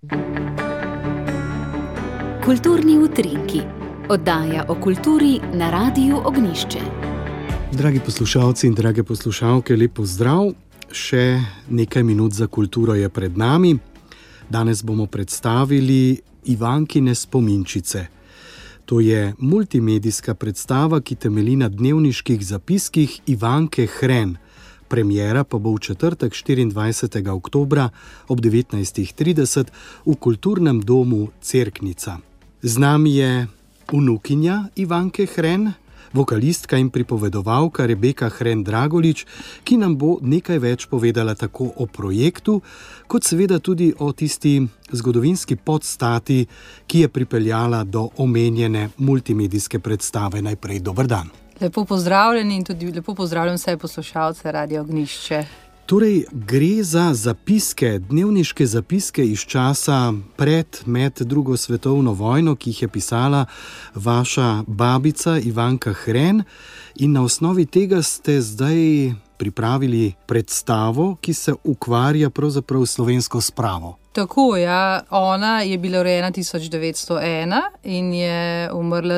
Kulturni utrinki, oddaja o kulturi na Radiu Ognjišče. Dragi poslušalci in drage poslušalke, lep pozdrav. Še nekaj minut za kulturo je pred nami. Danes bomo predstavili Ivankine spominčice. To je multimedijska predstava, ki temelji na dnevniških zapiskih Ivanke Hren. Premiera pa bo v četrtek 24. oktobra ob 19.30 v kulturnem domu Cerknica. Z nami je vnukinja Ivanke Hren, vokalistka in pripovedovalka Rebeka Hren Dragolič, ki nam bo nekaj več povedala tako o projektu, kot seveda tudi o tisti zgodovinski podstati, ki je pripeljala do omenjene multimedijske predstave. Najprej dober dan. Lepo pozdravljeni in tudi lepo pozdravljam vse poslušalce Radia Ognjišče. Torej, gre za zapiske, dnevniške zapiske iz časa med drugo svetovno vojno, ki jih je pisala vaša babica Ivanka Hren, in na osnovi tega ste zdaj pripravili predstavo, ki se ukvarja pravzaprav s slovensko spravo. Tako, ja. Ona je bila rojena 1901 in je umrla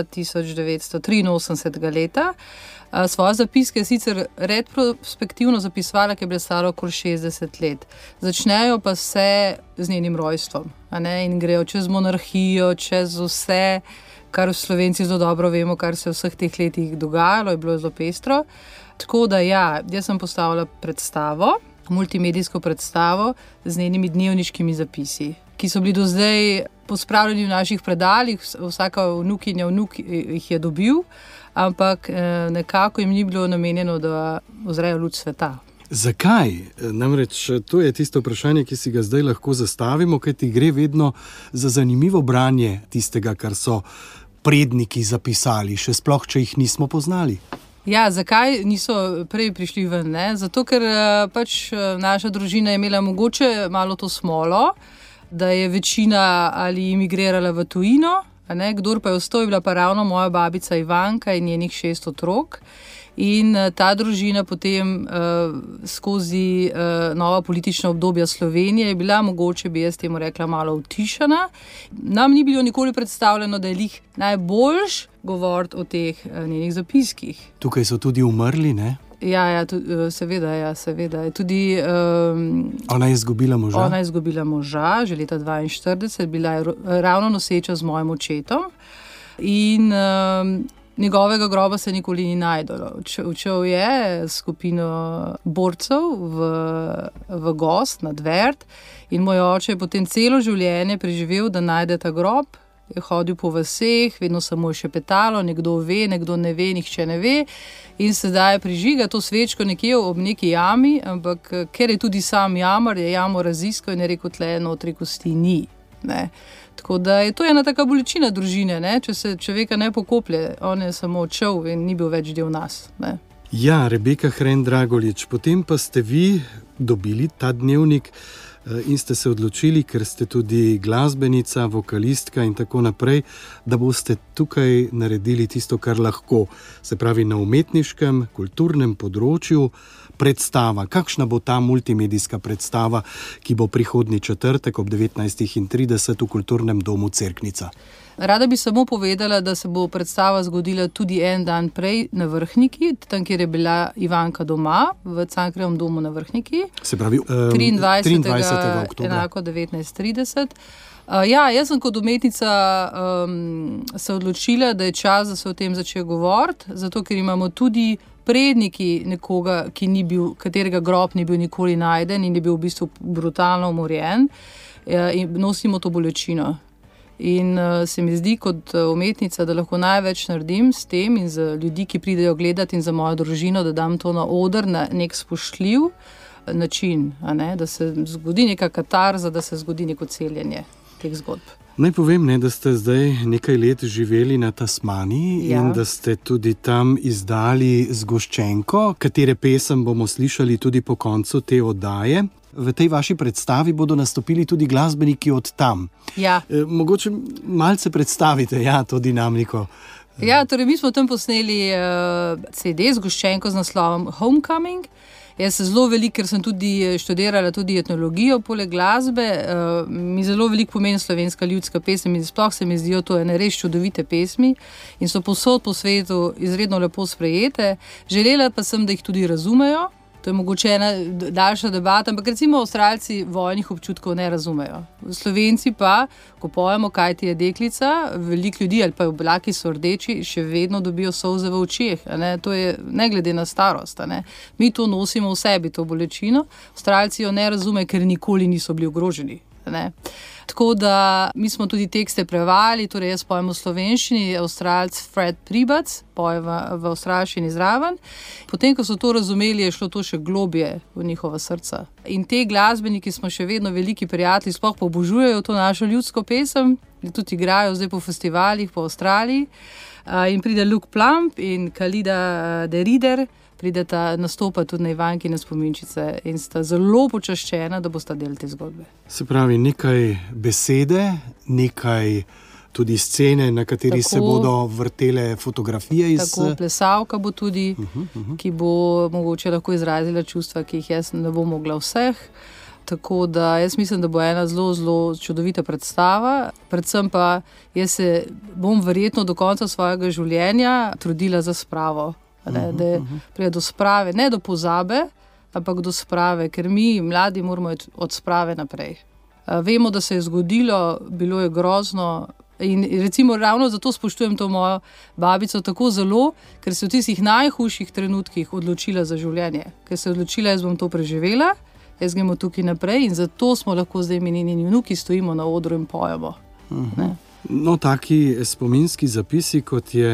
1983 leta. Svoje zapiske je sicer retrospektivno zapisovala, ki je bila stara okoli 60 let. Začnejo pa se z njenim rojstvom, in grejo čez monarhijo, čez vse, kar Slovenci zelo dobro vemo, kar se v vseh teh letih dogajalo, je bilo zelo pestro. Tako da ja, jaz sem postavila predstavo, multimedijsko predstavo z njenimi dnevniškimi zapisi, ki so bili do zdaj pospravljeni v naših predalih, vsaka vnukinja, vnuk jih je dobil, ampak nekako jim ni bilo namenjeno, da ozrejo luč sveta. Zakaj? Namreč to je tisto vprašanje, ki si ga zdaj lahko zastavimo, kaj ti gre vedno za zanimivo branje tistega, kar so predniki zapisali, še sploh, če jih nismo poznali. Ja, zakaj niso prej prišli ven? Zato, ker naša družina je imela mogoče malo to smolo, da je večina ali imigrirala v tujino, kdor pa je ostal, je bila pa ravno moja babica Ivanka in njenih 6 otrok. In ta družina potem skozi nova politična obdobja Slovenije je bila, mogoče bi jaz temu rekla, malo utišana. Nam ni bilo nikoli predstavljeno, da je lih najboljš govoriti o teh njenih zapiskih. Tukaj so tudi umrli, ne? Ja, seveda. Tudi, ona je izgubila moža? Ona je izgubila moža, že leta 1942, bila je ravno noseča z mojim očetom in njegovega groba se nikoli ni najdelo. Odšel je skupino borcev v gozd na Dvert in moj oče je potem celo življenje preživel, da najde ta grob. Je hodil po vaseh, vedno samo je šepetalo, nekdo ve, nekdo ne ve, nihče ne ve. In sedaj prižiga to svečko nekje ob neki jami, ampak ker je tudi sam jamar, je jamo raziskal in je rekel, tle notri kosti ni. Tako da je to ena taka bolečina družine, če se človeka ne pokoplje, on je samo odšel in ni bil več del nas. Ja, Rebeka Hren Dragolič, potem pa ste vi dobili ta dnevnik in ste se odločili, ker ste tudi glasbenica, vokalistka in tako naprej, da boste tukaj naredili tisto, kar lahko. Se pravi, na umetniškem, kulturnem področju predstava. Kakšna bo ta multimedijska predstava, ki bo prihodnji četrtek ob 19.30 v kulturnem domu Cerknica? Rada bi samo povedala, da se bo predstava zgodila tudi en dan prej na Vrhniki, tam, kjer je bila Ivanka doma, v Cankarjevem domu na Vrhniki. Se pravi, 23. oktobra. Enako 19.30. Jaz sem kot umetnica se odločila, da je čas, da se o tem začne govoriti, zato ker imamo tudi predniki nekoga, katerega grob ni bil nikoli najden in je bil v bistvu brutalno umorjen, in nosimo to bolečino. In se mi zdi kot umetnica, da lahko največ naredim s tem in za ljudi, ki pridejo gledati, in za mojo družino, da dam to na oder na nek spoštljiv način, da se zgodi neka katarza, da se zgodi neko celjenje teh zgodb. Naj povem, da ste zdaj nekaj let živeli na Tasmaniji in da ste tudi tam izdali Zgoščenko, katere pesem bomo slišali tudi po koncu te oddaje. V tej vaši predstavi bodo nastopili tudi glasbeniki od tam. Ja. Mogoče malce predstavite to dinamiko. Ja, torej mi smo tam posneli CD Zgoščenko z naslovom Homecoming Jaz se zelo veliko, ker sem tudi študirala tudi etnologijo poleg glasbe, mi zelo veliko pomeni slovenska ljudska pesem in sploh se mi zdijo to ene res čudovite pesmi in so povsod po svetu izredno lepo sprejete. Želela pa sem, da jih tudi razumejo. To je mogoče ena daljša debata, ampak recimo Avstralci vojnih občutkov ne razumejo. Slovenci pa, ko pojemo, kaj ti je deklica, veliko ljudi ali pa oblaki so rdeči, še vedno dobijo solze v očeh. To je ne glede na starost. Mi to nosimo v sebi, to bolečino. Avstralci jo ne razumejo, ker nikoli niso bili ogroženi. Tako da mi smo tudi tekste prevajali, torej jaz pojem v slovenščini, Avstralc Fred Pribac poje v avstralščini zraven. Potem, ko so to razumeli, je šlo to še globje v njihova srca. In te glasbeniki smo še vedno veliki prijatelji, sploh pa obožujejo to našo ljudsko pesem, tudi igrajo zdaj po festivalih po Avstraliji. In pride Luke Plumb in Khalida De Rider, prideta nastopa tudi na Ivankine spominčice in sta zelo počaščena, da bosta del te zgodbe. Se pravi, nekaj besede, nekaj tudi scene, na kateri se bodo vrtele fotografije iz... Tako, plesalka bo tudi, ki bo mogoče lahko izrazila čustva, ki jih jaz ne bom mogla vseh. Tako da jaz mislim, da bo ena zelo, zelo čudovita predstava. Predvsem pa jaz se bom verjetno do konca svojega življenja trudila za spravo. Da pride do sprave, ne do pozabe, ampak do sprave, ker mi, mladi, moramo od sprave naprej. Vemo, da se je zgodilo, bilo je grozno in recimo ravno zato spoštujem to mojo babico tako zelo, ker se v tistih najhujših trenutkih odločila za življenje. Ker se je odločila, jaz bom to preživela, jaz gremo tukaj naprej in zato smo lahko zdaj mi njeni vnuki stojimo na odru in pojemo. No, taki spominski zapisi, kot je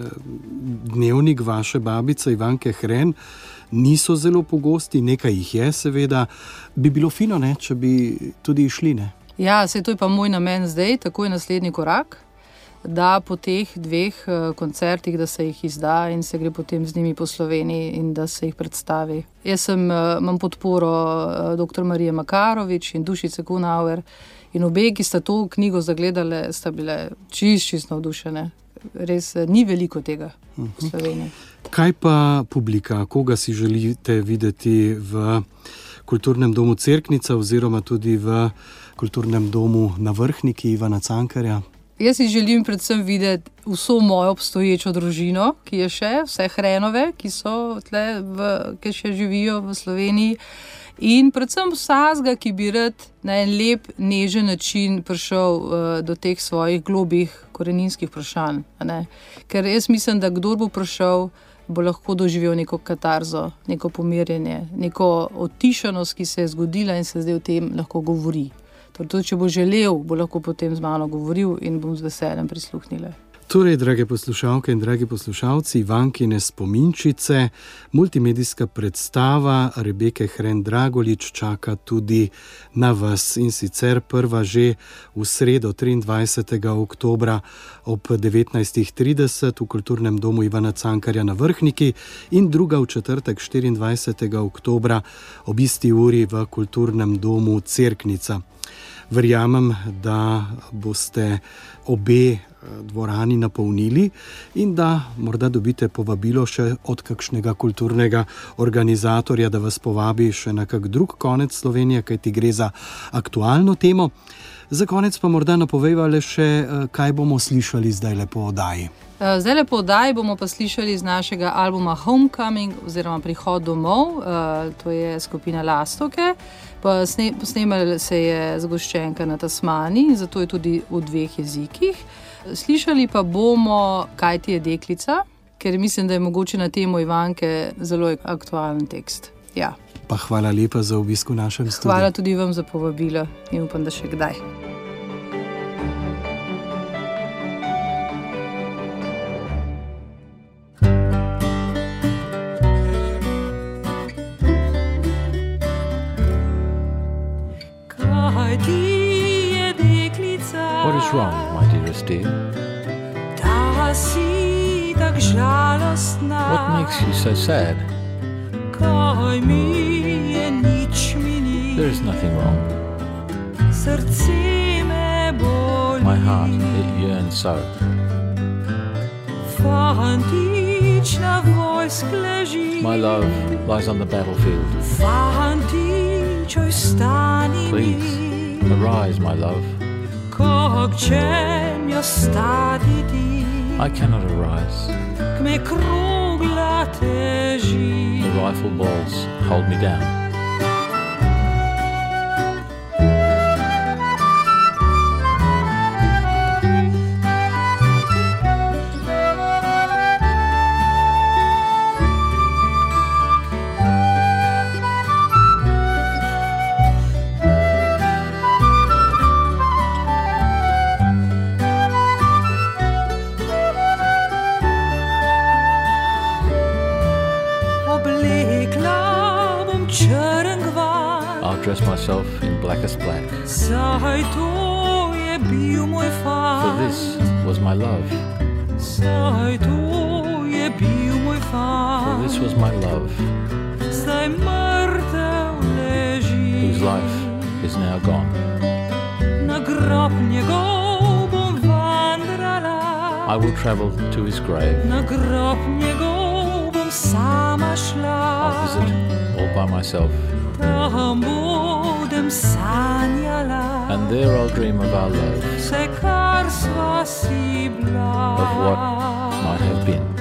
dnevnik vaše babice Ivanke Hren, niso zelo pogosti, nekaj jih je seveda. Bi bilo fino, če bi tudi išli, ne? Ja, to je pa moj namen zdaj, tako je naslednji korak, da po teh 2 koncertih, da se jih izda in se gre potem z njimi po Sloveniji in da se jih predstavi. Jaz imam podporo dr. Marije Makarovič in Dušice Kunauer in obe, ki sta to knjigo zagledale, sta bile čist navdušene. Res ni veliko tega v Sloveniji. Kaj pa publika? Koga si želite videti v Kulturnem domu Cerknica oziroma tudi v Kulturnem domu na Vrhniki Ivana Cankarja? Jaz si želim predvsem videti vso mojo obstoječo družino, ki je še, vse Hrenove, ki so tle, ki še živijo v Sloveniji. In predvsem vsakega, ki bi rad na en lep, nežen način prišel do teh svojih globih koreninskih vprašanj. Ker jaz mislim, da kdor bo prišel, bo lahko doživel neko katarzo, neko pomirjenje, neko otišanost, ki se je zgodila in se zdaj o tem lahko govori. Torej, če bo želel, bo lahko potem z mano govoril in bom z veseljem prisluhnila. Torej, drage poslušalke in dragi poslušalci, Ivankine spominčice, multimedijska predstava Rebeke Hren Dragolič čaka tudi na vas. In sicer prva že v sredo 23. oktobra ob 19.30 v Kulturnem domu Ivana Cankarja na Vrhniki in druga v četrtek 24. oktobra ob isti uri v Kulturnem domu Cerknica. Verjamem, da boste obe dvorani napolnili in da morda dobite povabilo še od kakšnega kulturnega organizatorja, da vas povabi še na kak drug konec Slovenije, kajti gre za aktualno temo. Za konec pa morda napovejva le še, kaj bomo slišali zdaj po oddaji. Zdaj po oddaji bomo pa slišali z našega albuma Homecoming oziroma Prihod domov, to je skupina Lastovke. Posnemala se je Zgoščenka na Tasmaniji, zato je tudi v 2 jezikih. Slišali pa bomo Kaj ti je deklica, ker mislim, da je mogoče na temo Ivanke zelo aktualen tekst. Ja. Pa hvala lepa za obisk v našem studiu. Hvala tudi vam za povabilo in upam, da še kdaj. What is wrong, my dearest dear? What makes you so sad? There is nothing wrong. My heart, it yearns so. odlična vojsk leži. My love lies on the battlefield. Fantičoj, stani Please, mi. arise, my love. Kog ćem ja statiti? I cannot arise. Kme krugla teži. The rifle balls hold me down. I'll dress myself in blackest black. Saj to je bil moj fant. For this was my love. Saj to je bil moj fant. For this was my love, Zdaj mrtev leži. whose life is now gone. Na grob njegov bom vandrala. I will travel to his grave. Na grob njegov bom sama šla. I'll visit all by myself. Tam budem sanjala. And there I'll dream of our love, Vse kar sva si bila. of what might have been.